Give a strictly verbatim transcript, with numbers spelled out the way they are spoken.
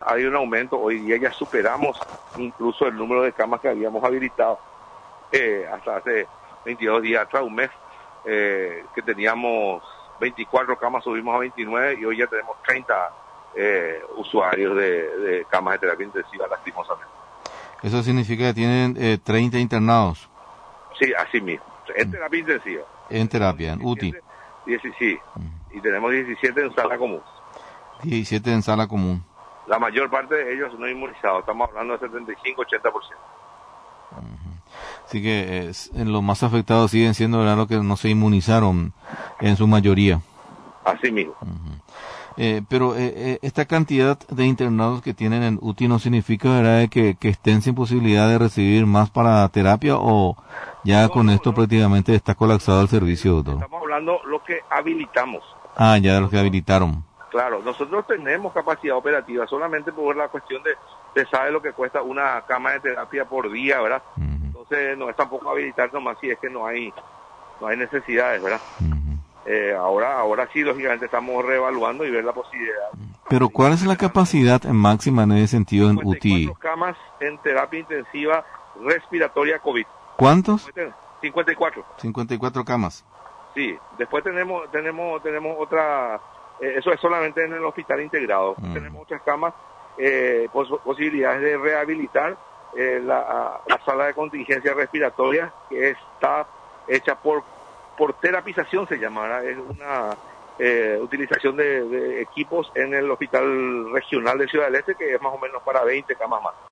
hay un aumento. Hoy día ya superamos incluso el número de camas que habíamos habilitado eh, hasta hace veintidós días atrás, un mes, eh, que teníamos veinticuatro camas, subimos a veintinueve y hoy ya tenemos treinta eh, usuarios de, de camas de terapia intensiva, lastimosamente. Eso significa que tienen eh, treinta internados. Sí, así mismo, en terapia intensiva. En terapia, en U T I. diez, sí, y tenemos diecisiete en sala común. diecisiete en sala común. La mayor parte de ellos no inmunizados, estamos hablando de setenta y cinco a ochenta por ciento. Así que eh, los más afectados siguen siendo, ¿verdad?, los que no se inmunizaron en su mayoría. Así mismo. Uh-huh. Eh, pero eh, eh, esta cantidad de internados que tienen en U T I no significa, ¿verdad?, que, que estén sin posibilidad de recibir más para terapia, o ya no, con no, esto no. prácticamente está colapsado el servicio, doctor. Estamos hablando de lo que habilitamos. Ah, ya de los que habilitaron. Claro, nosotros tenemos capacidad operativa, solamente por la cuestión de, de sabe lo que cuesta una cama de terapia por día, ¿verdad? Uh-huh. Entonces no es tampoco habilitar nomás si es que no hay no hay necesidades, ¿verdad? Uh-huh. Eh, ahora ahora sí, lógicamente, estamos reevaluando y ver la posibilidad. Pero ¿cuál es la capacidad máxima en ese sentido en U T I? cincuenta y cuatro camas en terapia intensiva respiratoria COVID. ¿Cuántos? cincuenta y cuatro. cincuenta y cuatro camas. Sí, después tenemos tenemos tenemos otra, eh, eso es solamente en el hospital integrado. Uh-huh. Tenemos otras camas, eh, pos- posibilidades de rehabilitar eh, la, la sala de contingencia respiratoria, que está hecha por por terapización, se llama, ¿verdad? Es una eh, utilización de, de equipos en el hospital regional de Ciudad del Este, que es más o menos para veinte camas más.